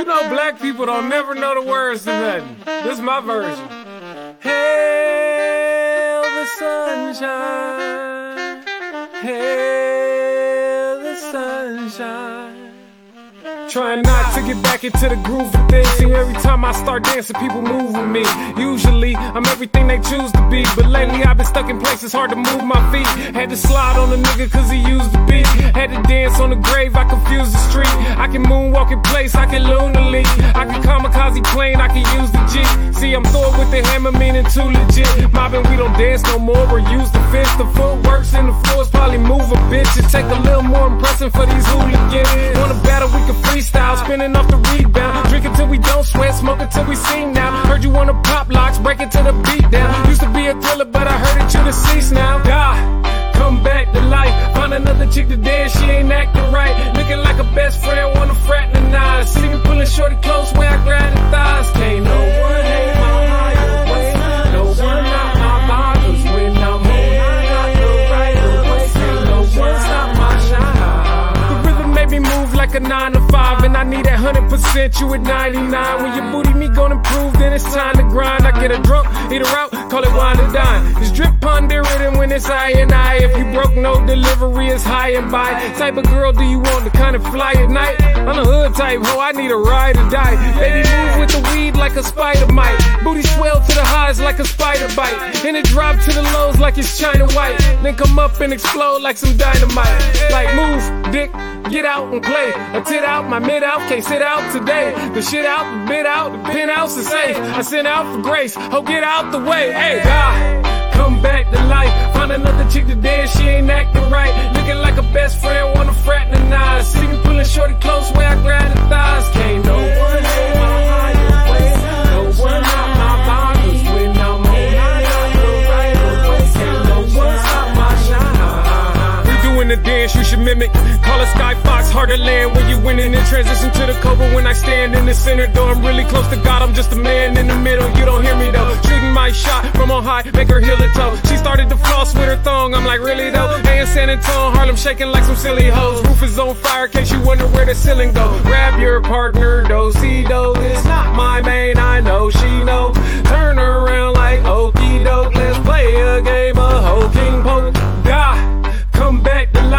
know black people don't never know the words to nothing. This is my version. Hail the sunshine. Hail the sunshine. Trying not to get back into the groove of things. See, every time I start dancing, people move with me. Usually, I'm everything they choose to be. But lately, I've been stuck in places hard to move my feet. Had to slide on a nigga cause he used to be. Had to dance on the grave, I confuse the street. I can moonwalk in place, I can lunar leak. I can kamikaze plane, I can use the G. See, I'm Thor with the hammer, meaning too legit. Mobbing, we don't dance no more, or use the fence. The footworks in the floors probably move a bitch. It take a little more impressive for these hooligans. Wanna battle, we can freestyle, spinning off the rebound. Drink until we don't sweat, smoke until we sing now. Heard you wanna pop locks, break it to the beat down. Used to be a thriller, but I heard it, you deceased now. Die, come back to life. Find another chick to dance, she ain't acting right. Looking like a best friend, wanna fraternize. See me pulling shorty close where I grab the thighs. Can't no one hate my higher way. No one out my mind, cause when I'm on, I got the right away. Can't no one stop my shine. The rhythm made me move like a 9 to 5, and I need that 100%, you at 99. When your booty me gon' improve, then it's time to grind. I get a drunk, eat her out, call it wine and dine. It's drip ponder rhythm when it's I and I. If you broke, no delivery is high and by. Type of girl do you want to kind of fly at night? I'm a hood type hoe, I need a ride or die. Baby move with the weed like a spider might. Booty swell to the highs like a spider bite. And it drop to the lows like it's China white. Then come up and explode like some dynamite. Like move, dick, get out and play. A tit out, my mid out, can't sit out today. The shit out, the bit out, the penthouse is safe. I sent out for grace, oh get out the way. Hey, die, come back to life. Find another chick to dance, she ain't acting right. Looking like a best friend, wanna fraternize. See me pulling shorty close where I grab the thighs. Can't no one hate my higher way. No one out my mind, cause when I'm on, I got the right away. Can't no one stop my shine. We doing the dance you should mimic. Call it Sky Fox, hard to land when you winning in transition to the Cobra. When I stand in the center, though I'm really close to God, I'm just a man in the middle. You don't hear me though. Shooting my shot from on high, make her heel her toe. She started to floss with her thong. I'm like, really though? Hey, in San Antonio, Harlem shaking like some silly hoes. Roof is on fire, in case you wonder where the ceiling go. Grab your partner, do-si-do. It's not my main, I know she know. Turn her around like okey doke. Let's play a game of hokey poke. Die, come back to life.